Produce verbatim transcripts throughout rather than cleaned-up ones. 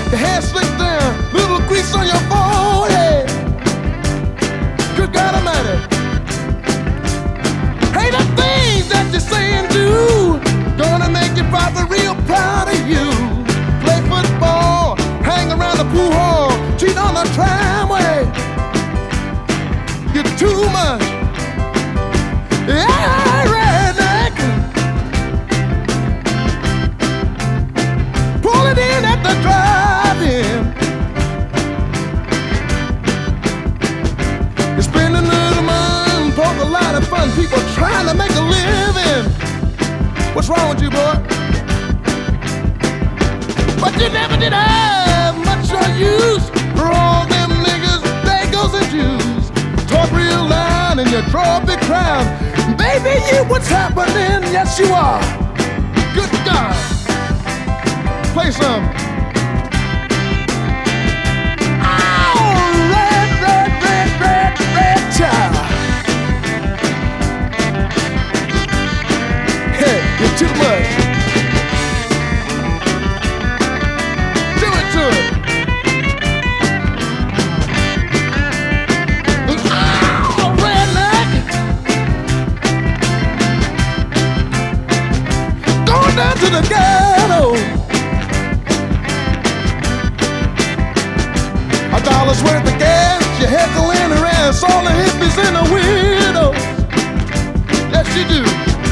Your hair slicked down, little grease on your forehead. Good God Almighty. Hey, the things that you say and do gonna make your father real proud of you. Play football, hang around the pool hall, cheat on the tramway. You're too much. Yeah, redneck. Pull it in at the drive-in. You spend a little money, poke a lot of fun. People trying to make a living. What's wrong with you, boy? But you never did have much of use for all them niggas, bagels and Jews. Talk real loud and you draw a big crowd. Baby, you what's happening? Yes, you are. Good God. Play some. Oh, red, red, red, red, red child. Hey, you're too much. Do it to it. Oh, redneck. Going down to the ghetto. A dollar's worth of gas, you heckling her ass, all the hippies and the widows. Yes, you do.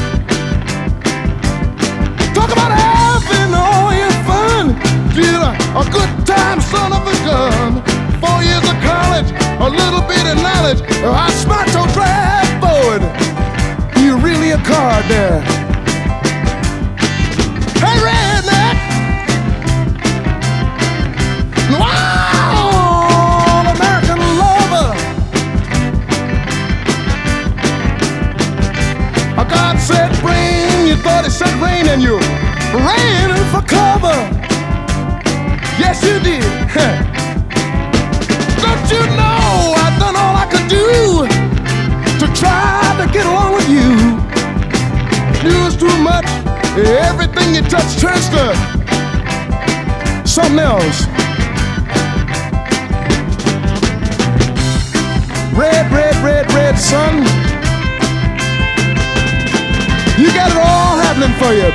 Talk about having all your fun. Get a, a good time, son of a gun. Four years of college, a little bit of knowledge. I smart your drive forward. You really a card there. Hey, redneck. Wow, American lover. A God said rain, you thought it said rain and you ran for cover. Yes, you did. Don't you know I've done all I could do to try to get along with you? You was too much. Everything you touch turns to something else. Red, red, red, red sun. You got it all happening for you.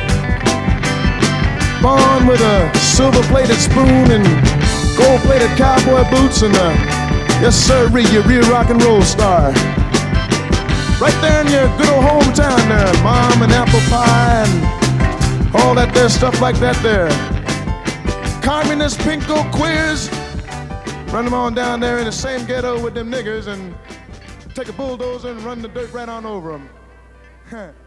Born with a silver-plated spoon and gold-plated cowboy boots and a, yes sir, you're a real rock and roll star. Right there in your good old hometown there, mom and apple pie and all that there stuff like that there. Communist, pinko, queers, run them on down there in the same ghetto with them niggers and take a bulldozer and run the dirt right on over them. Huh.